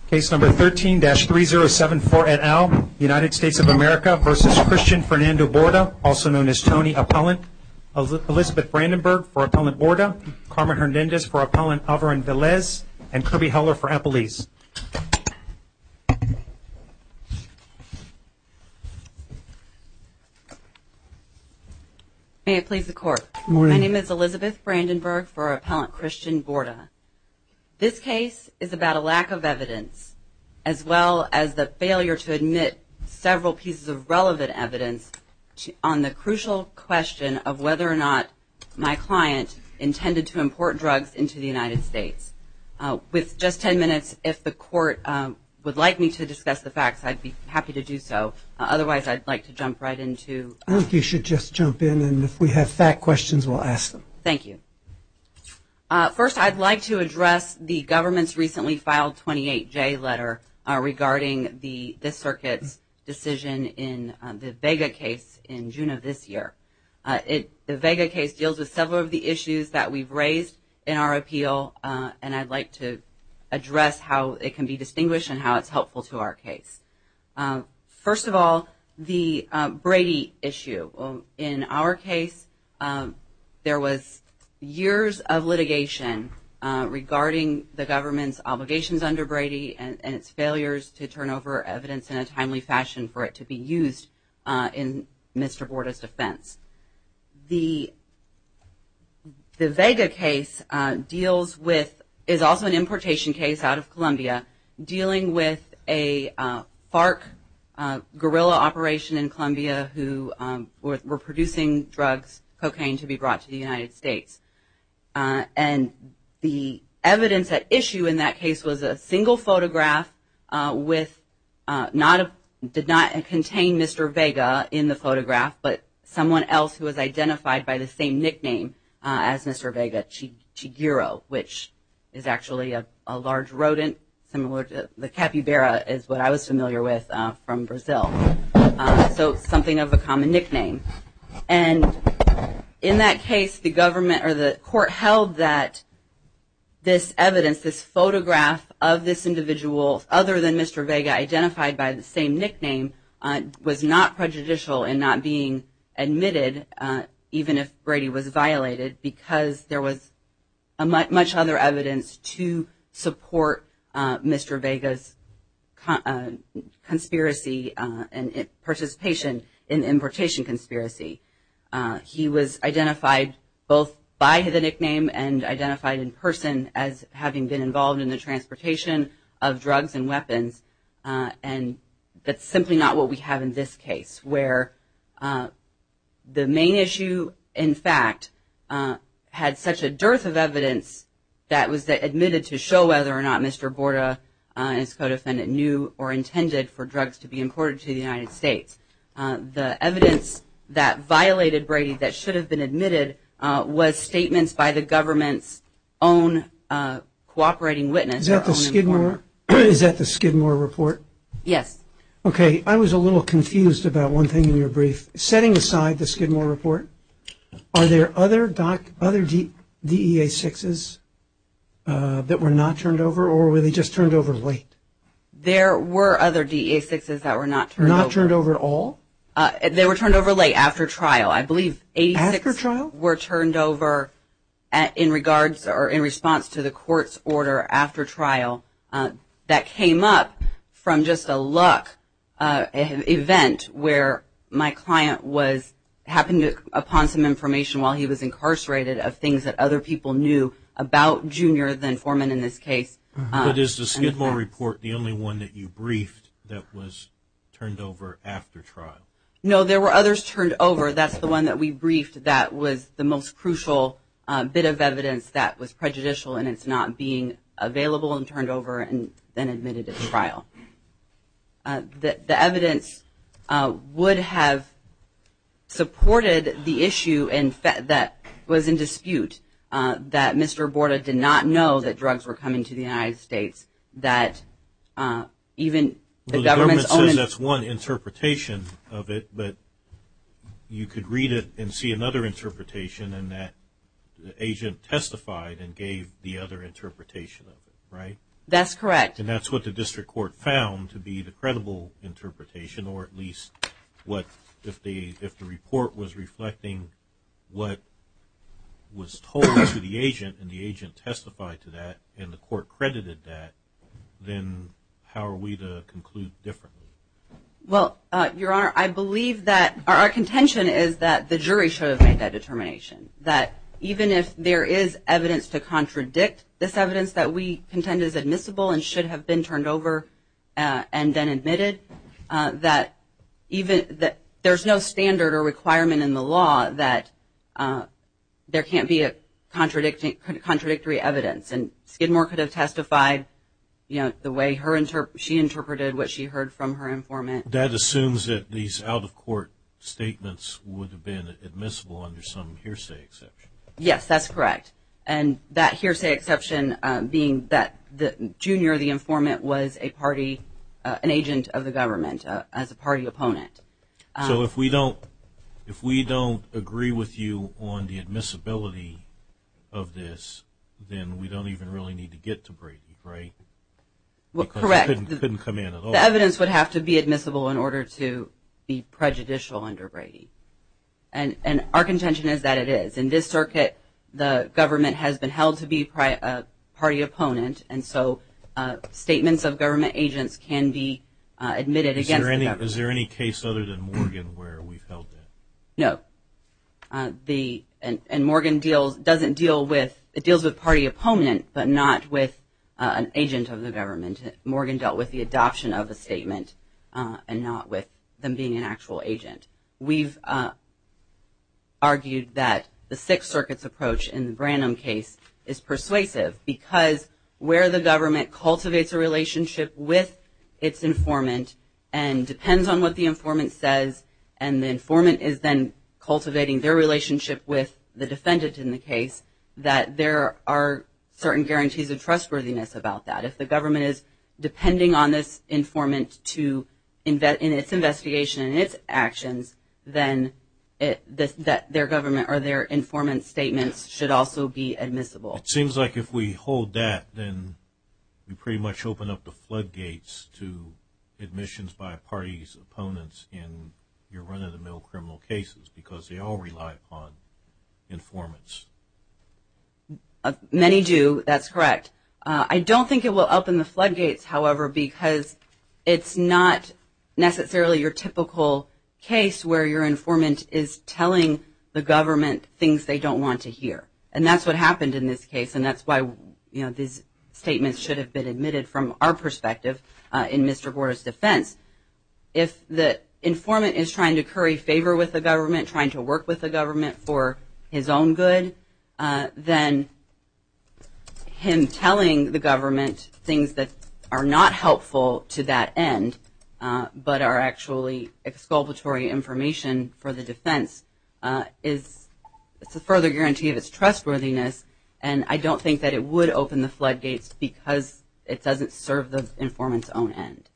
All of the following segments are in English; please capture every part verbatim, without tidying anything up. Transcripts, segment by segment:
Case number thirteen dash three zero seven four et al., United States of America versus Christian Fernando Borda, also known as Tony Appellant, Elizabeth Brandenburg for Appellant Borda, Carmen Hernandez for Appellant Alvarin Velez, and Kirby Heller for Appellees. May it please the Court. Good morning. My name is Elizabeth Brandenburg for Appellant Christian Borda. This case is about a lack of evidence, as well as the failure to admit several pieces of relevant evidence to, on the crucial question of whether or not my client intended to import drugs into the United States. Uh, with just ten minutes, if the Court uh, would like me to discuss the facts, I'd be happy to do so. Uh, otherwise, I'd like to jump right into... Uh, I think you should just jump in, and if we have fact questions, we'll ask them. Thank you. Uh, first, I'd like to address the government's recently filed twenty-eight J letter uh, regarding the this circuit's decision in uh, the Vega case in June of this year. Uh, it, the Vega case deals with several of the issues that we've raised in our appeal, uh, and I'd like to address how it can be distinguished and how it's helpful to our case. Uh, first of all, the uh, Brady issue. Well, in our case, um, there was years of litigation uh, regarding the government's obligations under Brady and, and its failures to turn over evidence in a timely fashion for it to be used uh, in Mister Borda's defense. The the Vega case uh, deals with, is also an importation case out of Colombia, dealing with a uh, FARC uh, guerrilla operation in Colombia who um, were, were producing drugs, cocaine, to be brought to the United States. Uh, and the evidence at issue in that case was a single photograph uh, with uh, not a, did not contain Mister Vega in the photograph, but someone else who was identified by the same nickname uh, as Mister Vega, Ch- Chiguro, which is actually a, a large rodent similar to the capybara, is what I was familiar with uh, from Brazil. Uh, so something of a common nickname. And in that case, the government or the court held that this evidence, this photograph of this individual, other than Mister Vega, identified by the same nickname, uh, was not prejudicial in not being admitted, uh, even if Brady was violated, because there was a much, much other evidence to support uh, Mister Vega's con- uh, conspiracy uh, and it, participation in the importation conspiracy. Uh, he was identified both by the nickname and identified in person as having been involved in the transportation of drugs and weapons, uh, and that's simply not what we have in this case, where uh, the main issue, in fact, uh, had such a dearth of evidence that was admitted to show whether or not Mister Borda uh, and his co-defendant knew or intended for drugs to be imported to the United States. Uh, the evidence that violated Brady that should have been admitted uh, was statements by the government's own uh, cooperating witness. Is that the Skidmore? Is that the Skidmore report? Yes. Okay, I was a little confused about one thing in your brief. Setting aside the Skidmore report, are there other doc, other D, DEA sixes uh, that were not turned over, or were they just turned over late? There were other D E A sixes that were not turned not over. Not turned over at all? Uh, they were turned over late after trial. I believe eighty-six after trial? were turned over at, in regards or in response to the court's order after trial. Uh, that came up from just a luck uh, event where my client was happened to, upon some information while he was incarcerated of things that other people knew about Junior, then Foreman in this case. Uh, but is the Skidmore report the only one that you briefed that was turned over after trial? No, there were others turned over. That's the one that we briefed that was the most crucial uh, bit of evidence that was prejudicial in its not being available and turned over and then admitted at trial. Uh, the, the evidence uh, would have supported the issue in fe- that was in dispute, uh, that Mister Borda did not know that drugs were coming to the United States, that uh, even the, well, the government's government own says that's one interpretation of it, but you could read it and see another interpretation, and that the agent testified and gave the other interpretation of it, right? That's correct. And that's what the district court found to be the credible interpretation, or at least what, if the if the report was reflecting what was told to the agent and the agent testified to that and the court credited that, then how are we to conclude differently? Well, uh, Your Honor, I believe that our, our contention is that the jury should have made that determination, that even if there is evidence to contradict this evidence that we contend is admissible and should have been turned over uh, and then admitted, uh, that even that there's no standard or requirement in the law that uh, there can't be a contradicting contradictory evidence. And Skidmore could have testified, you know, the way her interp- she interpreted what she heard from her informant. That assumes that these out-of-court statements would have been admissible under some hearsay exception. Yes, that's correct. And that hearsay exception uh, being that the Junior, the informant, was a party, uh, an agent of the government uh, as a party opponent. Um, so if we don't, if we don't agree with you on the admissibility of this, then we don't even really need to get to Brady, right? Well, because correct. It couldn't, the, couldn't come in at all. The evidence would have to be admissible in order to be prejudicial under Brady. And and our contention is that it is. In this circuit, the government has been held to be pri- a party opponent, and so uh, statements of government agents can be uh, admitted is against there any, the government. Is there any case other than Morgan where we've held that? No. Uh, the and, and Morgan deals doesn't deal with it deals with party opponent, but not with uh, an agent of the government. Morgan dealt with the adoption of a statement uh, and not with them being an actual agent. We've uh, argued that the Sixth Circuit's approach in the Branham case is persuasive because where the government cultivates a relationship with its informant and depends on what the informant says, and the informant is then cultivating their relationship with the defendant in the case, that there are certain guarantees of trustworthiness about that. If the government is depending on this informant to invest in its investigation and its actions, then it, this, that their government or their informant statements should also be admissible. It seems like if we hold that, then we pretty much open up the floodgates to admissions by a party's opponents in your run-of-the-mill criminal cases because they all rely upon informants. Uh, many do, that's correct. Uh, I don't think it will open the floodgates, however, because it's not necessarily your typical case where your informant is telling the government things they don't want to hear. And that's what happened in this case, and that's why, you know, these statements should have been admitted from our perspective uh, in Mister Borda's defense. If the informant is trying to curry favor with the government, trying to work with the government for his own good, uh, then him telling the government things that are not helpful to that end, uh, but are actually exculpatory information for the defense, uh, is it's a further guarantee of its trustworthiness. And I don't think that it would open the floodgates because it doesn't serve the informant's own end.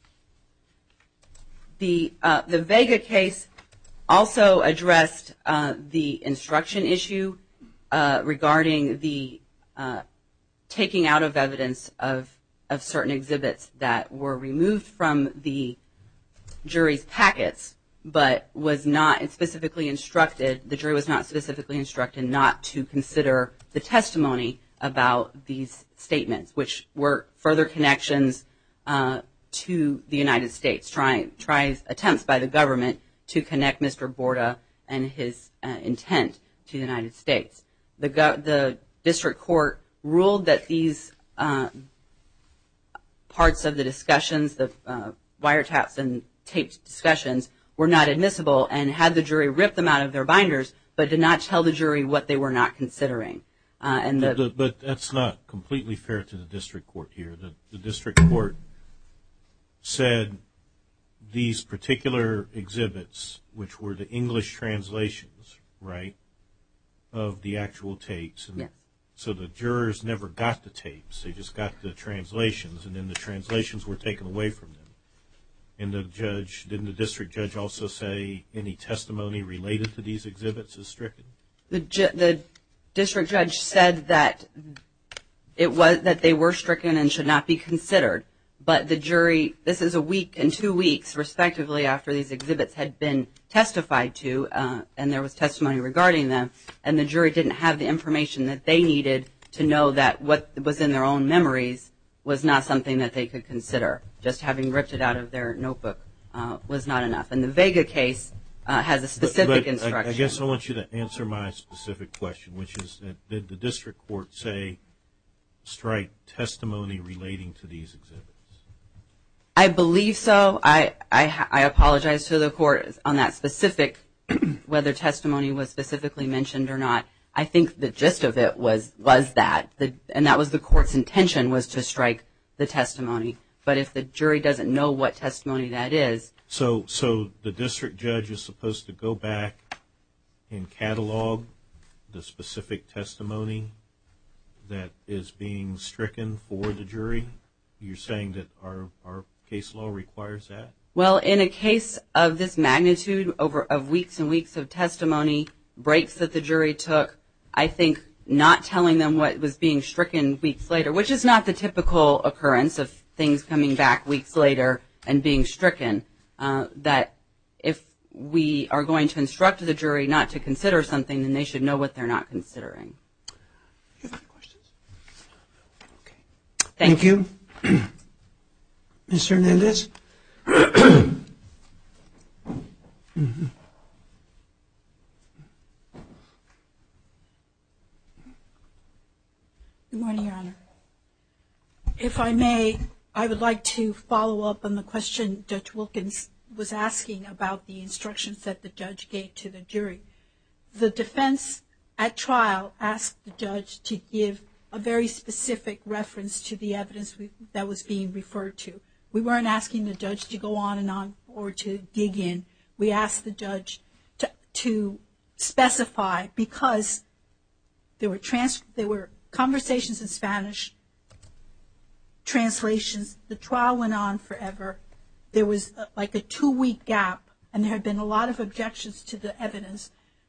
The uh, the Vega case also addressed uh, the instruction issue uh, regarding the uh, taking out of evidence of of certain exhibits that were removed from the jury's packets, but was not specifically instructed. The jury was not specifically instructed not to consider the testimony about these statements, which were further connections uh, to the United States, trying tries attempts by the government to connect Mister Borda and his uh, intent to the United States. The go- the district court ruled that these uh, parts of the discussions, the uh, wiretaps and taped discussions, were not admissible and had the jury rip them out of their binders, but did not tell the jury what they were not considering. Uh, and the, the, but that's not completely fair to the district court here. The, the district court said these particular exhibits, which were the English translations, right, of the actual tapes. And yes. So the jurors never got the tapes. They just got the translations, and then the translations were taken away from them. And the judge, didn't the district judge also say any testimony related to these exhibits is stricken? The, ju- the district judge said that it was that they were stricken and should not be considered. But the jury, this is a week and two weeks, respectively, after these exhibits had been testified to, uh, and there was testimony regarding them, and the jury didn't have the information that they needed to know that what was in their own memories was not something that they could consider. Just having ripped it out of their notebook uh, was not enough. And the Vega case uh, has a specific but, but instruction. I, I guess I want you to answer my specific question, which is that did the district court say strike testimony relating to these exhibits? I believe so. I, I, I apologize to the court on that specific, whether testimony was specifically mentioned or not. I think the gist of it was was that, the, and that was the court's intention, was to strike the testimony. But if the jury doesn't know what testimony that is. So, so the district judge is supposed to go back and catalog the specific testimony that is being stricken for the jury? You're saying that our, our case law requires that? Well, in a case of this magnitude, over of weeks and weeks of testimony, breaks that the jury took, I think not telling them what was being stricken weeks later, which is not the typical occurrence of things coming back weeks later and being stricken, uh, that if we are going to instruct the jury not to consider something, then they should know what they're not considering. You have any questions? Okay. Thank, Thank you. you. Mister Hernandez? mm-hmm. Good morning, Your Honor. If I may, I would like to follow up on the question Judge Wilkins was asking about the instructions that the judge gave to the jury. The defense at trial asked the judge to give a very specific reference to the evidence we, that was being referred to. We weren't asking the judge to go on and on or to dig in. We asked the judge to, to specify, because there were trans, there were conversations in Spanish, translations. The trial went on forever. There was a, like a two-week gap, and there had been a lot of objections to the evidence.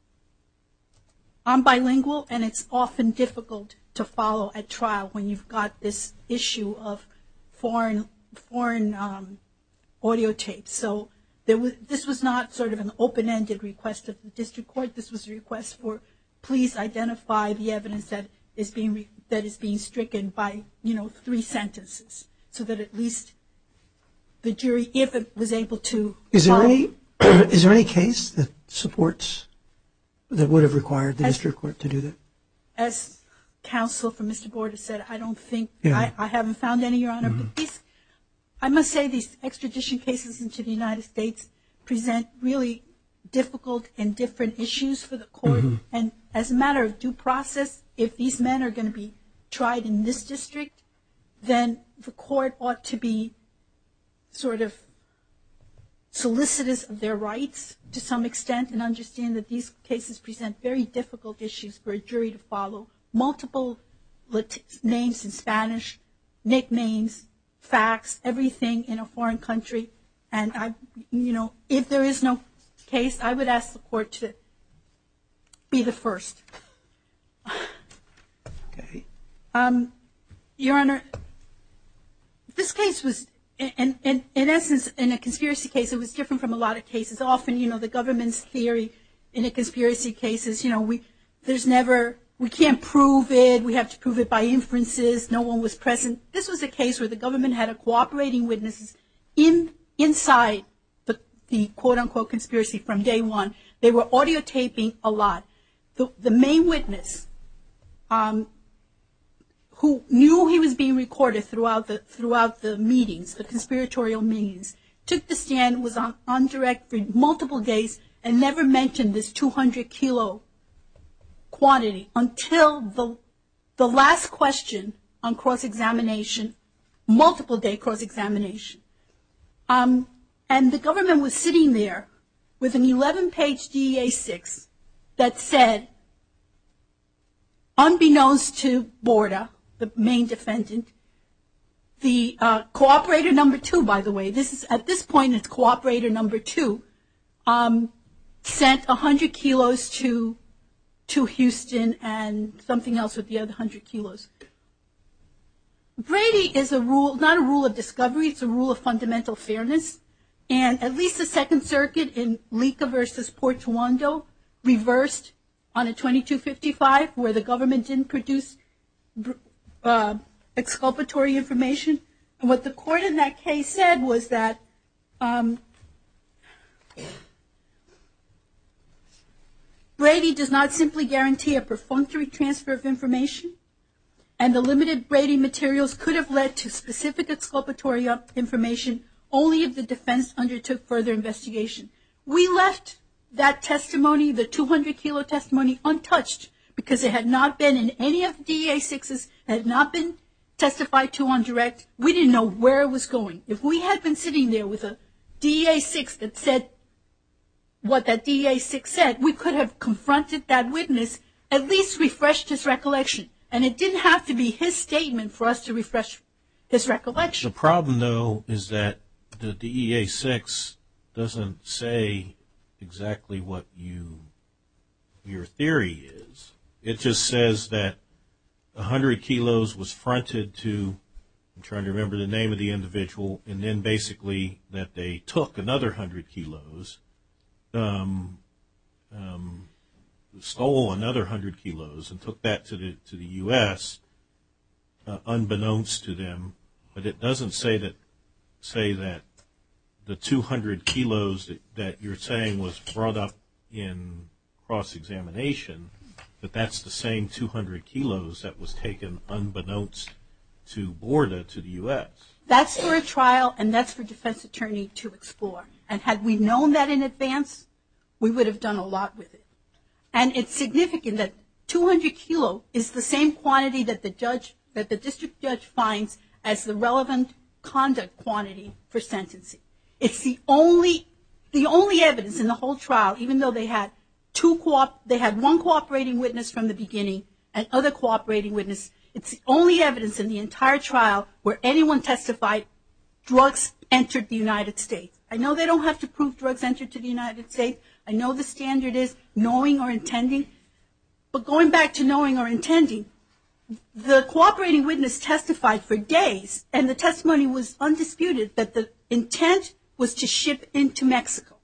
I'm bilingual, and it's often difficult to follow at trial when you've got this issue of foreign foreign um, audio tapes. So there was, this was not sort of an open-ended request of the district court. This was a request for, please identify the evidence that is being re, that is being stricken by, you know, three sentences, so that at least the jury, if it was able to. Is there any is there any case that supports that would have required the as, district court to do that? As counsel for Mister Borda said, I don't think yeah. I, I haven't found any, Your Honor. Mm-hmm. But these, I must say, these extradition cases into the United States present really difficult and different issues for the court. Mm-hmm. And as a matter of due process, if these men are going to be tried in this district, then the court ought to be sort of solicitous of their rights to some extent and understand that these cases present very difficult issues for a jury to follow. Multiple lat- names in Spanish, nicknames, facts, everything in a foreign country. And, I, you know, if there is no case, I would ask the court to be the first. Okay. Um, Your Honor, this case was, in, in, in essence, in a conspiracy case, it was different from a lot of cases. Often, you know, the government's theory in a conspiracy case is, you know, we there's never, we can't prove it. We have to prove it by inferences. No one was present. This was a case where the government had a cooperating witnesses in inside the, the quote-unquote conspiracy from day one. They were audio taping a lot. The, the main witness, um, who knew he was being recorded throughout the throughout the meetings, the conspiratorial meetings, took the stand, was on, on direct for multiple days, and never mentioned this two hundred kilo quantity until the the last question on cross-examination, multiple day cross-examination. Um, and the government was sitting there with an eleven-page D E A six that said, unbeknownst to Borda, the main defendant, the uh, cooperator number two, by the way, this is at this point it's cooperator number two, um, sent one hundred kilos to to Houston and something else with the other one hundred kilos. Brady is a rule, not a rule of discovery, it's a rule of fundamental fairness. And at least the Second Circuit in Lika versus Portuondo reversed on a twenty-two fifty-five where the government didn't produce uh, exculpatory information. And what the court in that case said was that um, Brady does not simply guarantee a perfunctory transfer of information, and the limited Brady materials could have led to specific exculpatory information only if the defense undertook further investigation. We left that testimony, the two hundred kilo testimony, untouched because it had not been in any of the D E A sixes, it had not been testified to on direct. We didn't know where it was going. If we had been sitting there with a D E A six that said what that D E A six said, we could have confronted that witness, at least refreshed his recollection. And it didn't have to be his statement for us to refresh his recollection. The problem, though, is that the D E A six doesn't say exactly what you your theory is. It just says that one hundred kilos was fronted to, I'm trying to remember the name of the individual, and then basically that they took another one hundred kilos, um, um, stole another one hundred kilos and took that to the to the U S uh, unbeknownst to them. But it doesn't say that say that the two hundred kilos that, that you're saying was brought up in cross-examination, that that's the same two hundred kilos that was taken unbeknownst to Borda to the U S. That's for a trial, and that's for defense attorney to explore. And had we known that in advance, we would have done a lot with it. And it's significant that two hundred kilo is the same quantity that the judge, that the district judge finds as the relevant conduct quantity for sentencing. It's the only, the only evidence in the whole trial, even though they had two co- they had one cooperating witness from the beginning and other cooperating witness. It's the only evidence in the entire trial where anyone testified drugs entered the United States. I know they don't have to prove drugs entered to the United States. I know the standard is knowing or intending. But going back to knowing or intending, the cooperating witness testified for days, and the testimony was undisputed that the intent was to ship into Mexico.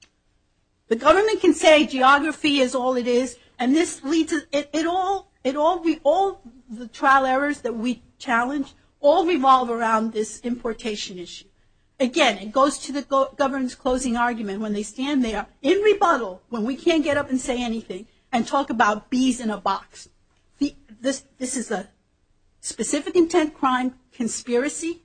The government can say geography is all it is, and this leads to, it, it all, it all, we, all the trial errors that we challenge all revolve around this importation issue. Again, it goes to the go- government's closing argument when they stand there in rebuttal, when we can't get up and say anything, and talk about bees in a box. The, this, this is a specific intent crime conspiracy.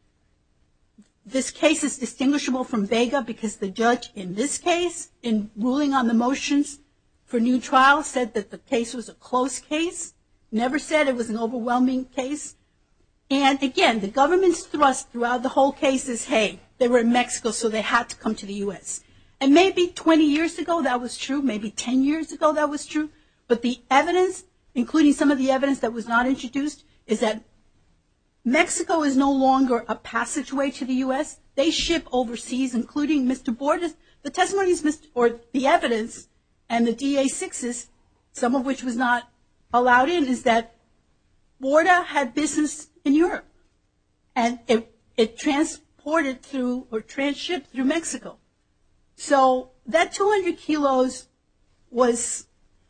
This case is distinguishable from Vega because the judge in this case, in ruling on the motions for new trial, said that the case was a close case, never said it was an overwhelming case. And again, the government's thrust throughout the whole case is, hey, they were in Mexico, so they had to come to the U S. And maybe twenty years ago that was true, maybe ten years ago that was true, but the evidence, including some of the evidence that was not introduced, is that Mexico is no longer a passageway to the U S. They ship overseas, including Mister Borda. The testimonies, or the evidence, and the D A sixes, some of which was not allowed in, is that Borda had business in Europe, and it, it transported through, or transshipped through Mexico. So that two hundred kilos was,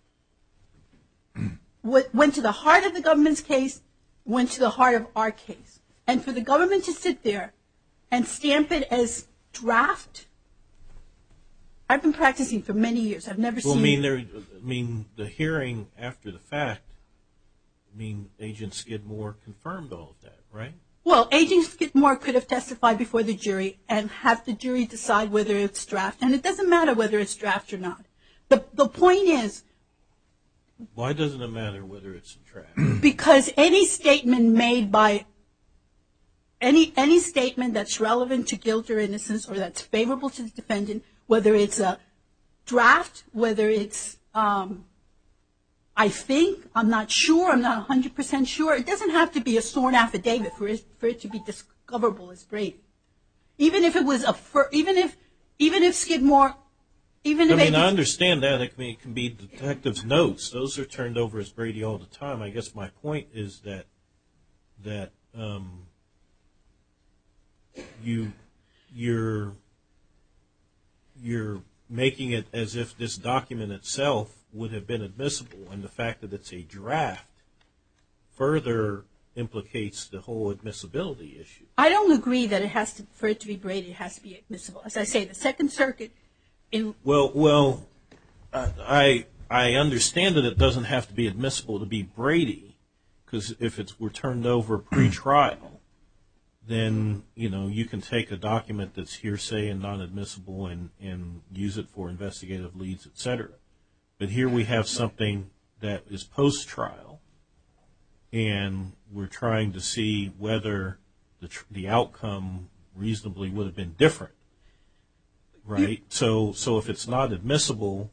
went to the heart of the government's case, went to the heart of our case. And for the government to sit there and stamp it as draft, I've been practicing for many years. I've never well, seen. I mean, there, I mean, the hearing after the fact, I mean, Agent Skidmore confirmed all of that, right? Well, Agent Skidmore could have testified before the jury and have the jury decide whether it's draft. And it doesn't matter whether it's draft or not. The, the point is, why doesn't it matter whether it's a draft? Because any statement made by any any statement that's relevant to guilt or innocence, or that's favorable to the defendant, whether it's a draft, whether it's um, I think, I'm not sure, I'm not one hundred percent sure, it doesn't have to be a sworn affidavit for it, for it to be discoverable as Brady. Even if it was a fir- even if even if Skidmore. Even I if mean, they, I understand that. It can, be, it can be detectives' notes. Those are turned over as Brady all the time. I guess my point is that that um, you you're you're making it as if this document itself would have been admissible, and the fact that it's a draft further implicates the whole admissibility issue. I don't agree that it has to, for it to be Brady, it has to be admissible. As I say, the Second Circuit in Well, well, I I understand that it doesn't have to be admissible to be Brady, because if it were turned over pre-trial, then you know you can take a document that's hearsay and non-admissible and and use it for investigative leads, et cetera. But here we have something that is post-trial, and we're trying to see whether the tr- the outcome reasonably would have been different, right? So so if it's not admissible,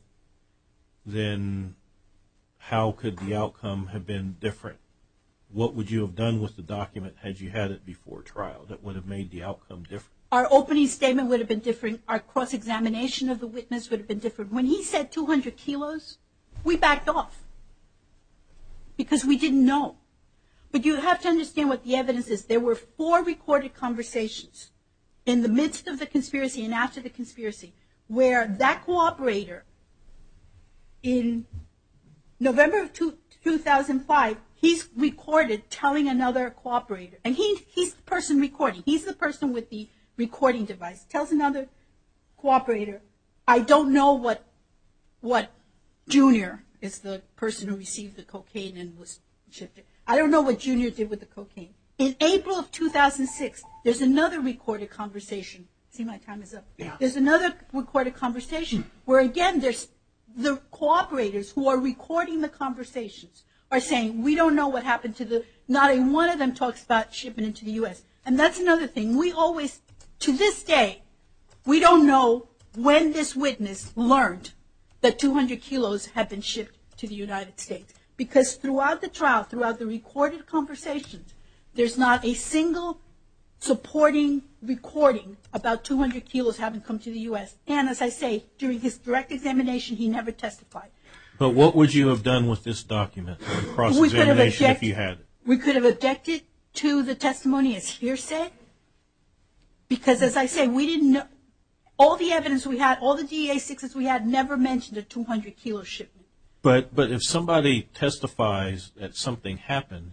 then how could the outcome have been different? What would you have done with the document had you had it before trial that would have made the outcome different? our opening statement would have been different. Our cross-examination of the witness would have been different. When he said two hundred kilos, we backed off because we didn't know. But you have to understand what the evidence is. There were four recorded conversations in the midst of the conspiracy and after the conspiracy where that cooperator in November of two thousand five, he's recorded telling another cooperator, and he, he's the person recording. He's the person with the recording device. Tells another cooperator, I don't know what what Junior is the person who received the cocaine and was shipped it. I don't know what Junior did with the cocaine. In April of two thousand six, there's another recorded conversation. See, my time is up. Yeah. There's another recorded conversation where, again, there's the cooperators who are recording the conversations are saying, we don't know what happened to the, not a one of them talks about shipping into the U S. And that's another thing. We always, to this day, we don't know when this witness learned that two hundred kilos had been shipped to the United States. Because throughout the trial, throughout the recorded conversations, there's not a single supporting recording about two hundred kilos having come to the U S. And as I say, during his direct examination, he never testified. But what would you have done with this document on cross-examination if you had it? We could have objected to the testimony as hearsay. Because as I say, we didn't know, all the evidence we had, all the D E A sixes we had never mentioned a two hundred kilo shipment. But but if somebody testifies that something happened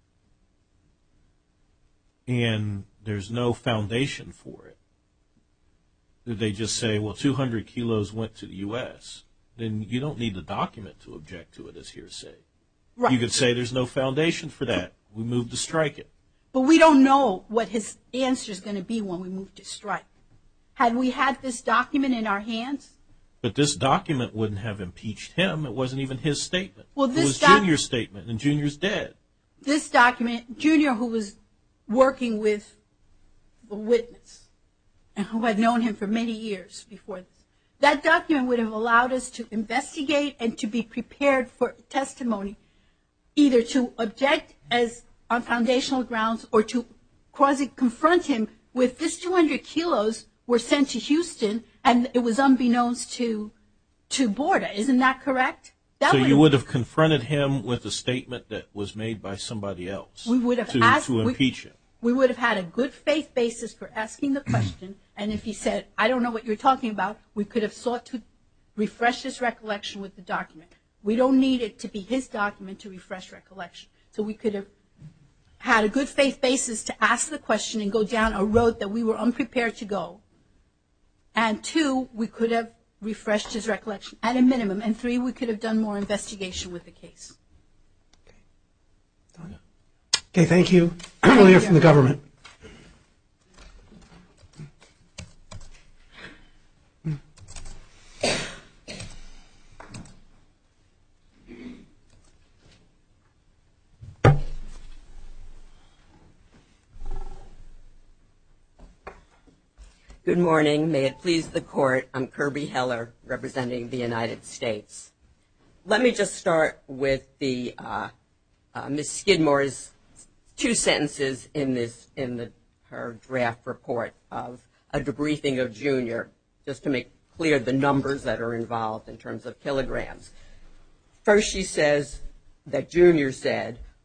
and there's no foundation for it, did they just say, well, two hundred kilos went to the U S, then you don't need the document to object to it as hearsay. Right. You could say there's no foundation for that. We move to strike it. But we don't know what his answer is going to be when we move to strike. Had we had this document in our hands? But this document wouldn't have impeached him. It wasn't even his statement. Well, this it was doc- Junior's statement, and Junior's dead. This document, Junior, who was working with the witness and who had known him for many years before this, that document would have allowed us to investigate and to be prepared for testimony, either to object as on foundational grounds or to quasi-confront him with this two hundred kilos were sent to Houston and it was unbeknownst to to Borda. Isn't that correct? That So would you have, would have confronted him with a statement that was made by somebody else We would have to, asked- to we- impeach him. we would have had a good faith basis for asking the question, and if he said, I don't know what you're talking about, we could have sought to refresh his recollection with the document. We don't need it to be his document to refresh recollection. So we could have had a good faith basis to ask the question and go down a road that we were unprepared to go. And two, we could have refreshed his recollection at a minimum. And three, we could have done more investigation with the case. Okay, thank you. We'll hear from the government. Good morning. May it please the court. I'm Kirby Heller, representing the United States. Let me just start with the uh, uh, Miz Skidmore's two sentences in this in the her draft report of a debriefing of Junior, just to make clear the numbers that are involved in terms of kilograms. First, she says that Junior said,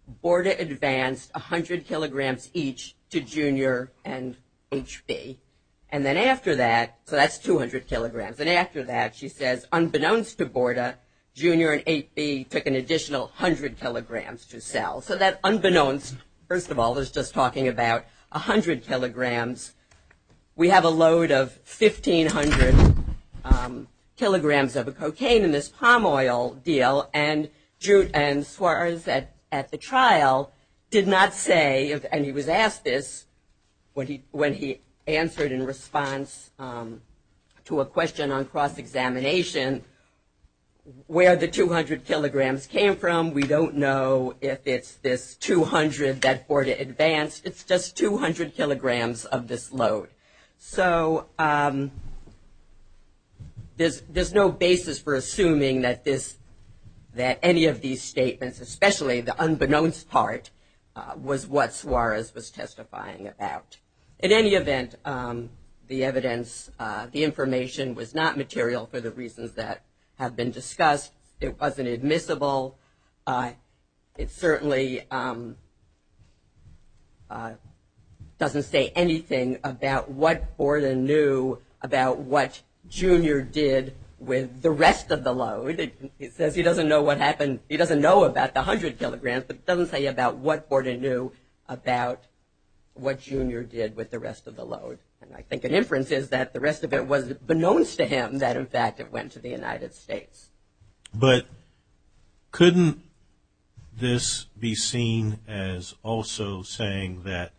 Borda advanced one hundred kilograms each to Junior and H B. And then after that, so that's two hundred kilograms. And after that, she says, unbeknownst to Borda, Junior and H B took an additional one hundred kilograms to sell. So that unbeknownst, first of all, is just talking about one hundred kilograms. We have a load of fifteen hundred um, kilograms of cocaine in this palm oil deal, and Jude and Suarez at, at the trial did not say, and he was asked this when he when he answered in response um, to a question on cross-examination, where the two hundred kilograms came from. We don't know if it's this two hundred that Borda advanced. It's just two hundred kilograms of this load. So um, there's there's no basis for assuming that this that any of these statements, especially the unbeknownst part, uh, was what Suarez was testifying about. In any event, um, the evidence, uh, the information was not material for the reasons that have been discussed. It wasn't admissible. Uh, it certainly um, uh, doesn't say anything about what Borda knew about what Junior did with the rest of the load. It, it says he doesn't know what happened. He doesn't know about the one hundred kilograms, but it doesn't say about what Borda knew about what Junior did with the rest of the load. And I think an inference is that the rest of it was beknownst to him that, in fact, it went to the United States. But couldn't this be seen as also saying that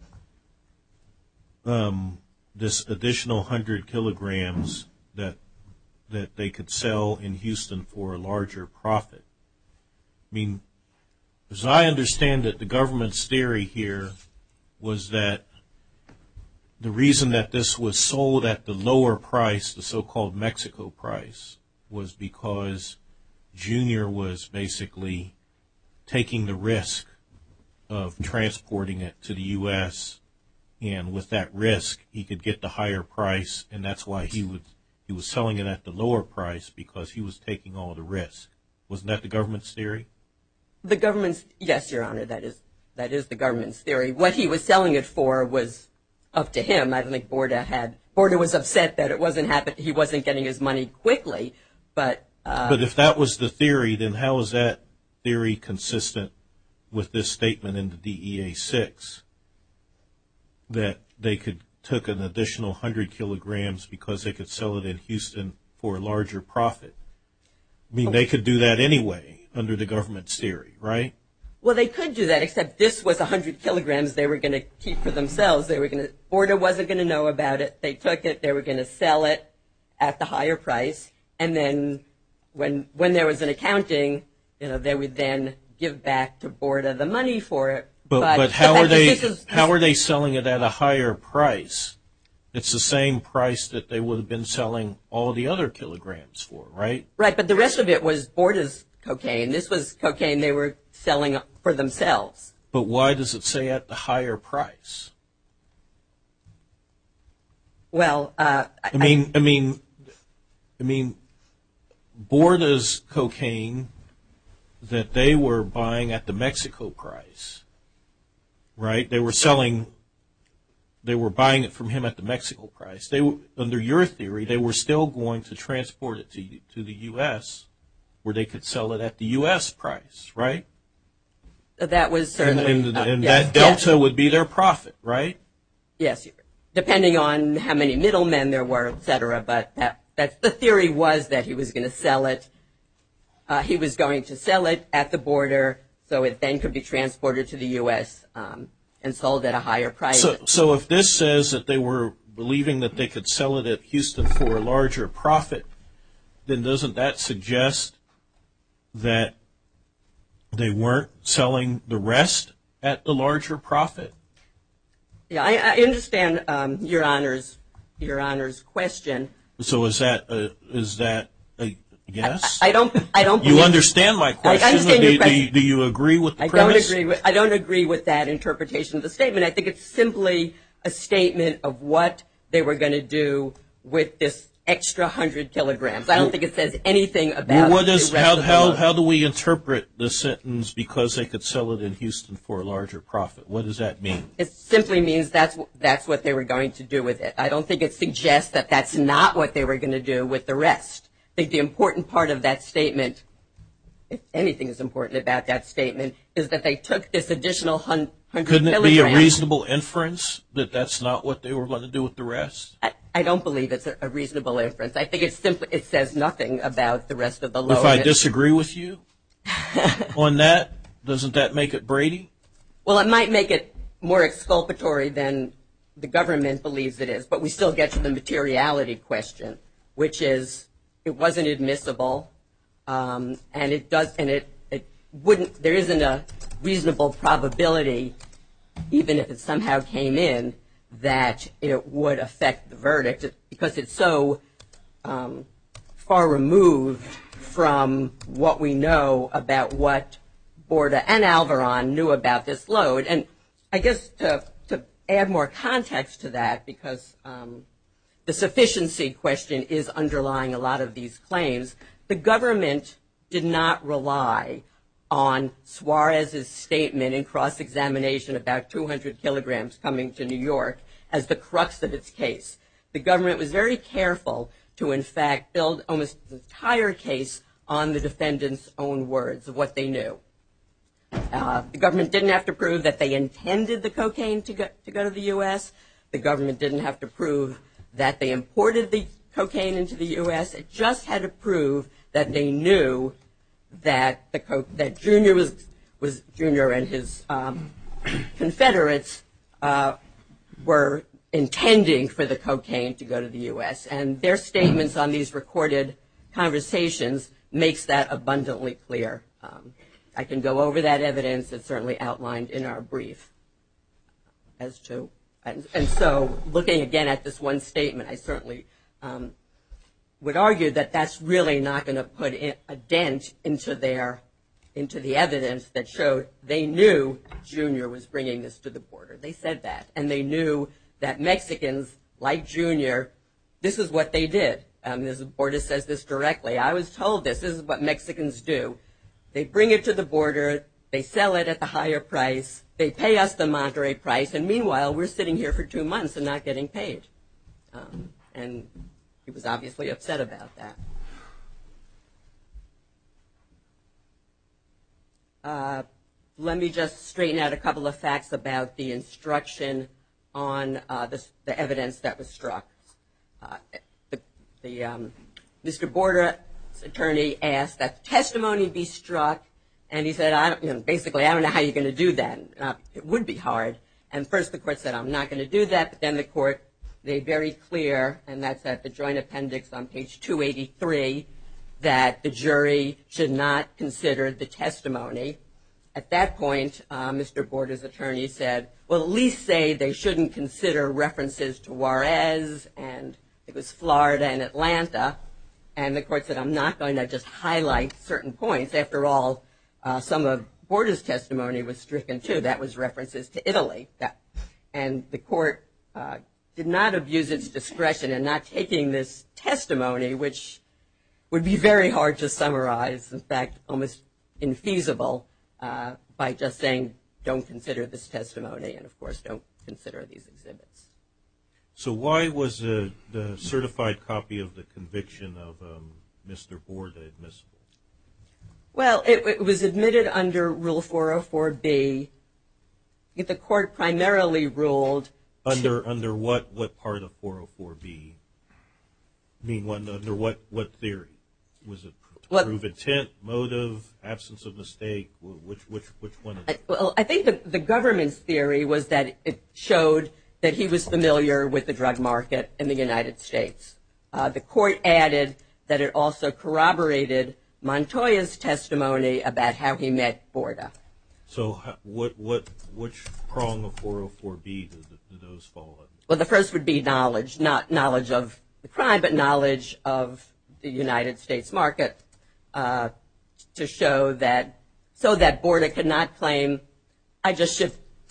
um, this additional one hundred kilograms that that they could sell in Houston for a larger profit? I mean, as I understand it, the government's theory here was that the reason that this was sold at the lower price, the so-called Mexico price, was because Junior was basically taking the risk of transporting it to the U S, and with that risk, he could get the higher price, and that's why he would he was selling it at the lower price, because he was taking all the risk. Wasn't that the government's theory? The government's, yes, Your Honor, that is that is the government's theory. What he was selling it for was up to him. I don't think Borda had, Borda was upset that it wasn't happen, he wasn't getting his money quickly, but. Uh, but if that was the theory, then how is that theory consistent with this statement in the D E A six that they could took an additional one hundred kilograms because they could sell it in Houston for a larger profit? I mean, they could do that anyway under the government's theory, right? Well, they could do that, except this was one hundred kilograms they were going to keep for themselves. They were going to, Borda wasn't going to know about it. They took it. They were going to sell it at the higher price. And then when when there was an accounting, you know, they would then give back to Borda the money for it. But, but, but how the are they is, this, how are they selling it at a higher price? It's the same price that they would have been selling all the other kilograms for, right? Right, but the rest of it was Borda's cocaine. This was cocaine they were selling for themselves. But why does it say at the higher price? Well, uh, I, I mean, I, I mean, I mean, Borda's cocaine that they were buying at the Mexico price, right? They were selling, they were buying it from him at the Mexico price. They were, under your theory, they were still going to transport it to to the U S where they could sell it at the U S price, right? That was certainly, and, and, uh, and yes, that delta yes. would be their profit, right? Yes, depending on how many middlemen there were, et cetera. But that that's the theory was that he was going to sell it. Uh, he was going to sell it at the border, so it then could be transported to the U S um, and sold at a higher price. So, so if this says that they were believing that they could sell it at Houston for a larger profit, then doesn't that suggest that they weren't selling the rest at the larger profit? Yeah, I, I understand um, Your Honor's Your Honor's question. So is that a, is that a yes? I, I don't. I don't. You understand my question? I understand do, your question. Do, you, do you agree with the I premise? don't agree with. I don't agree with that interpretation of the statement. I think it's simply a statement of what they were going to do with this extra one hundred kilograms. I don't think it says anything about Well, what is, the rest how, of the how, load. how do we interpret the sentence because they could sell it in Houston for a larger profit? What does that mean? It simply means that's that's what they were going to do with it. I don't think it suggests that that's not what they were going to do with the rest. I think the important part of that statement, if anything is important about that statement, is that they took this additional one hundred Couldn't it kilograms. be a reasonable inference that that's not what they were going to do with the rest? I, I don't believe it's a, a reasonable inference. I think it's simply it says nothing about the rest of the load. If I disagree with you on that, doesn't that make it Brady? Well, it might make it more exculpatory than the government believes it is, but we still get to the materiality question, which is it wasn't admissible, um, and it does, and it, it wouldn't. There isn't a reasonable probability, even if it somehow came in, that it would affect the verdict because it's so um, far removed from what we know about what Borda and Alvaron knew about this load. And I guess to, to add more context to that, because um, the sufficiency question is underlying a lot of these claims, the government did not rely on Suarez's statement in cross-examination about two hundred kilograms coming to New York as the crux of its case. The government was very careful to, in fact, build almost the entire case on the defendant's own words of what they knew. Uh, the government didn't have to prove that they intended the cocaine to go, to go to the U S. The government didn't have to prove that they imported the cocaine into the U S. It just had to prove that they knew that the co- that Junior was was Junior and his um, Confederates uh, were intending for the cocaine to go to the U S. And their statements on these recorded conversations makes that abundantly clear. Um, I can go over that evidence. It's certainly outlined in our brief. As to, and, and so looking again at this one statement, I certainly um, would argue that that's really not going to put in a dent into their, into the evidence that showed they knew Junior was bringing this to the border. They said that, and they knew that Mexicans like Junior, this is what they did. Um, this border says this directly. I was told this. This is what Mexicans do. They bring it to the border. They sell it at the higher price. They pay us the Monterey price, and meanwhile, we're sitting here for two months and not getting paid. Um, and he was obviously upset about that. Uh, let me just straighten out a couple of facts about the instruction on uh, this, the evidence that was struck. Uh, the, the, um, Mister Borda's attorney asked that the testimony be struck, and he said, I don't, you know, basically, I don't know how you're going to do that. Uh, it would be hard. And first the court said, I'm not going to do that, but then the court made very clear, and that's at the joint appendix on page two eighty-three, that the jury should not consider the testimony. At that point, uh, Mister Borda's attorney said, well, at least say they shouldn't consider references to Juarez, and it was Florida and Atlanta. And the court said, I'm not going to just highlight certain points. After all, uh, some of Borda's testimony was stricken, too. That was references to Italy. That, and the court uh, did not abuse its discretion in not taking this testimony, which would be very hard to summarize, in fact, almost infeasible, uh, by just saying, don't consider this testimony, and, of course, don't consider these exhibits. So why was the, the certified copy of the conviction of um, Mister Borda admissible? Well, it, it was admitted under Rule four oh four B. The court primarily ruled Under under what, what part of four oh four B? I mean, what, under what, what theory? Was it to What- prove intent, motive, absence of mistake? Which which which one? Is it? Well, I think the, the government's theory was that it showed that he was familiar with the drug market in the United States. Uh, the court added that it also corroborated Montoya's testimony about how he met Borda. So how, what what which prong of four oh four B do, do those fall under? Well, the first would be knowledge, not knowledge of the crime, but knowledge of the United States market, uh, to show that, so that Borda could not claim, I just shipped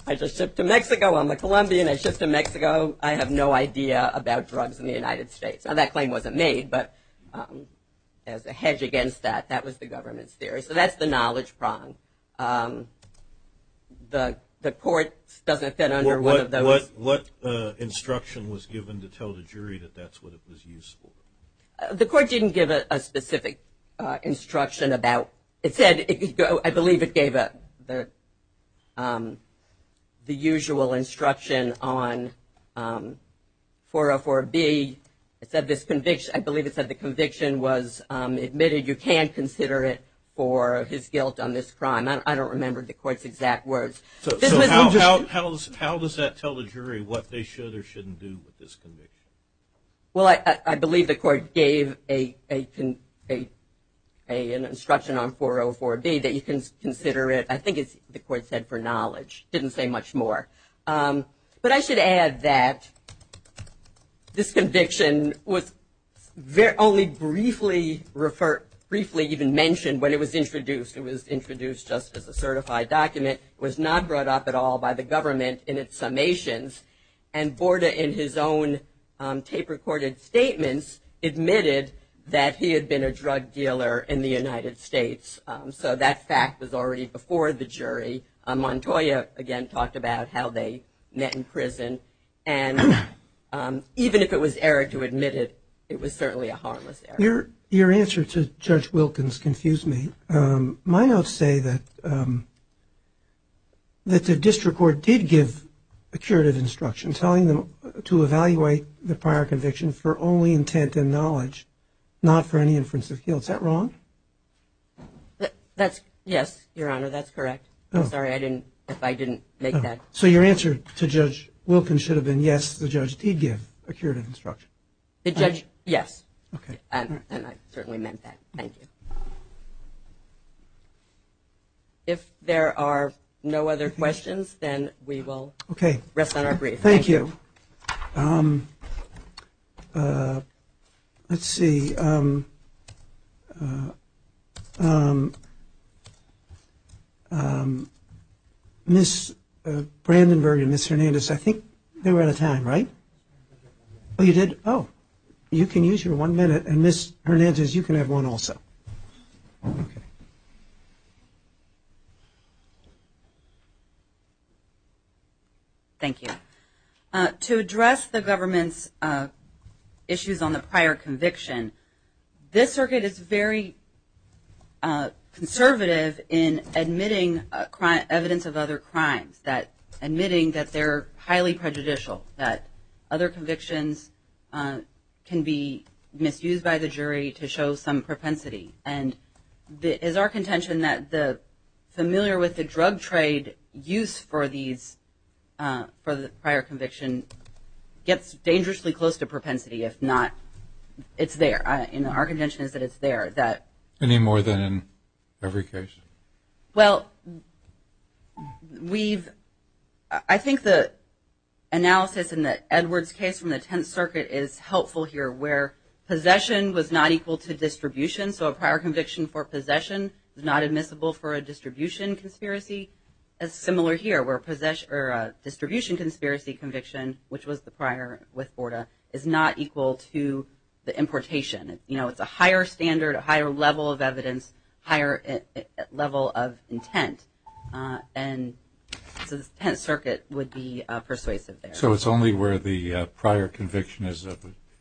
I just shipped to Mexico. I'm a Colombian. I shipped to Mexico. I have no idea about drugs in the United States. Now, that claim wasn't made, but um, as a hedge against that, that was the government's theory. So that's the knowledge prong. Um, the the court doesn't fit under what, one what, of those. What, what uh, instruction was given to tell the jury that that's what it was used for? Uh, the court didn't give a, a specific uh, instruction about. It said it could go. I believe it gave a the. Um, the usual instruction on um, four oh four B. It said this conviction, I believe it said the conviction was um, admitted. You can consider it for his guilt on this crime. I, I don't remember the court's exact words. So, this so was how, just, how, how, does, how does that tell the jury what they should or shouldn't do with this conviction? Well, I, I, I believe the court gave a, a, a A, an instruction on four oh four B that you can consider it, I think it's, the court said for knowledge, didn't say much more. Um, but I should add that this conviction was very, only briefly refer, briefly even mentioned when it was introduced. It was introduced just as a certified document. It was not brought up at all by the government in its summations. And Borda, in his own um, tape-recorded statements, admitted that he had been a drug dealer in the United States. Um, so that fact was already before the jury. Uh, Montoya, again, talked about how they met in prison. And um, even if it was error to admit it, it was certainly a harmless error. Your, your answer to Judge Wilkins confused me. Um, my notes say that, um, that the district court did give a curative instruction, telling them to evaluate the prior conviction for only intent and knowledge, not for any inference of guilt. Is that wrong? That, that's, yes, Your Honor, that's correct. Oh. I'm sorry I didn't, if I didn't make Oh. that. So your answer to Judge Wilkins should have been yes, the judge did give a curative instruction. The judge, yes. Okay. And, All right. and I certainly meant that. Thank you. If there are no other questions, then we will Okay. rest on our brief. Thank you. Um, uh, let's see. Um, uh, um, um, Miss uh, Brandenburg and Miss Hernandez, I think they were out of time, right? Oh, you did? Oh, you can use your one minute, and Miss Hernandez, you can have one also. Okay. Thank you. Uh, to address the government's uh, issues on the prior conviction, this circuit is very uh, conservative in admitting uh, crime, evidence of other crimes, that admitting that they're highly prejudicial, that other convictions uh, can be misused by the jury to show some propensity. And the, is our contention that the familiar with the drug trade use for these uh, for the prior conviction gets dangerously close to propensity, if not, it's there. Uh, you know, our contention is that it's there. That any more than in every case. Well, we've. I think the analysis in the Edwards case from the Tenth Circuit is helpful here, where possession was not equal to distribution, so a prior conviction for possession is not admissible for a distribution conspiracy. As similar here, where possession or a distribution conspiracy conviction, which was the prior with Borda, is not equal to the importation. It, you know, it's a higher standard, a higher level of evidence, higher I- I- level of intent, uh, and so the Tenth Circuit would be uh, persuasive there. So it's only where the uh, prior conviction is uh,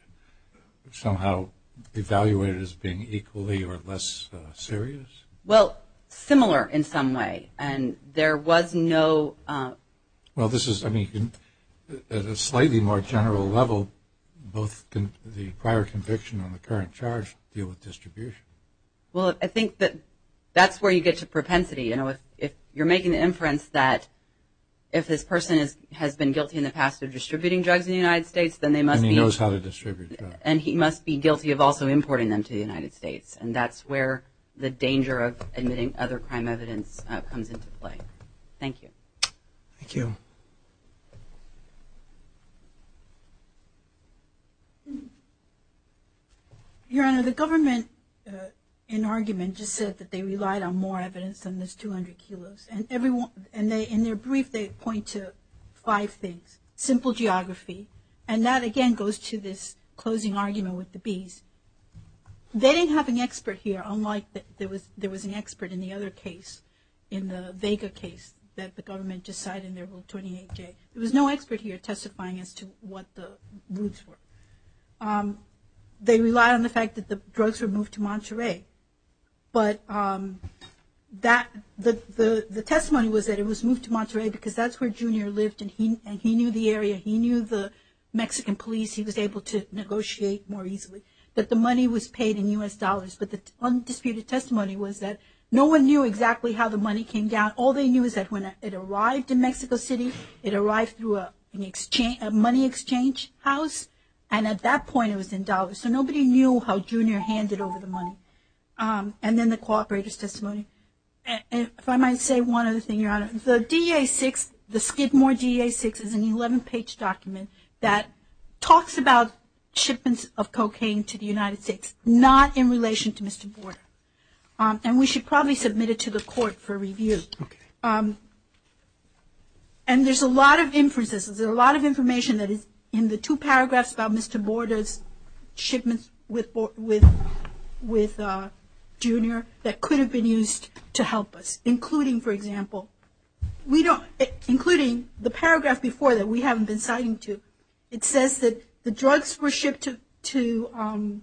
somehow evaluated as being equally or less uh, serious? Well, similar in some way, and there was no. Uh, well, this is, I mean, you can, at a slightly more general level, both con- the prior conviction and the current charge deal with distribution. Well, I think that that's where you get to propensity. You know, if, if you're making the inference that if this person is has been guilty in the past of distributing drugs in the United States, then they must and he be. knows how to distribute drugs. And he must be guilty of also importing them to the United States, and that's where the danger of admitting other crime evidence uh, comes into play. Thank you. Thank you. Your Honor, the government uh, in argument just said that they relied on more evidence than this two hundred kilos. And everyone, and they, in their brief, they point to five things. Simple geography. And that, again, goes to this closing argument with the bees. They didn't have an expert here, unlike the, there was there was an expert in the other case, in the Vega case that the government just cited in their Rule twenty-eight J. There was no expert here testifying as to what the routes were. Um, they relied on the fact that the drugs were moved to Monterey. But um, that the, the the testimony was that it was moved to Monterey because that's where Junior lived, and he and he knew the area. He knew the Mexican police. He was able to negotiate more easily. That the money was paid in U S dollars. But the undisputed testimony was that no one knew exactly how the money came down. All they knew is that when it arrived in Mexico City, it arrived through a, an exchange, a money exchange house, and at that point it was in dollars. So nobody knew how Junior handed over the money. Um, and then the cooperator's testimony. And, and if I might say one other thing, Your Honor, the D A six, the Skidmore D A six is an eleven-page document that talks about shipments of cocaine to the United States, not in relation to Mister Borda. Um, and we should probably submit it to the court for review. Okay. Um, and there's a lot of inferences. There's a lot of information that is in the two paragraphs about Mister Borda's shipments with with with uh, Junior that could have been used to help us, including, for example, we don't, including the paragraph before that we haven't been citing to. It says that the drugs were shipped to to um,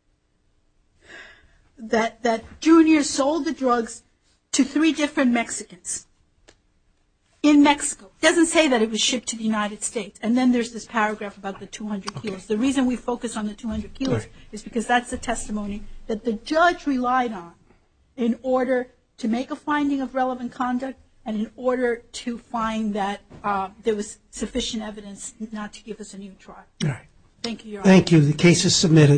that that Junior sold the drugs to three different Mexicans in Mexico. It doesn't say that it was shipped to the United States. And then there's this paragraph about the two hundred kilos. Okay. The reason we focus on the two hundred kilos right. is because that's the testimony that the judge relied on in order to make a finding of relevant conduct and in order to find that uh, there was sufficient evidence not to give us a new trial. All right. Thank you, Your Honor. Thank you. The case is submitted.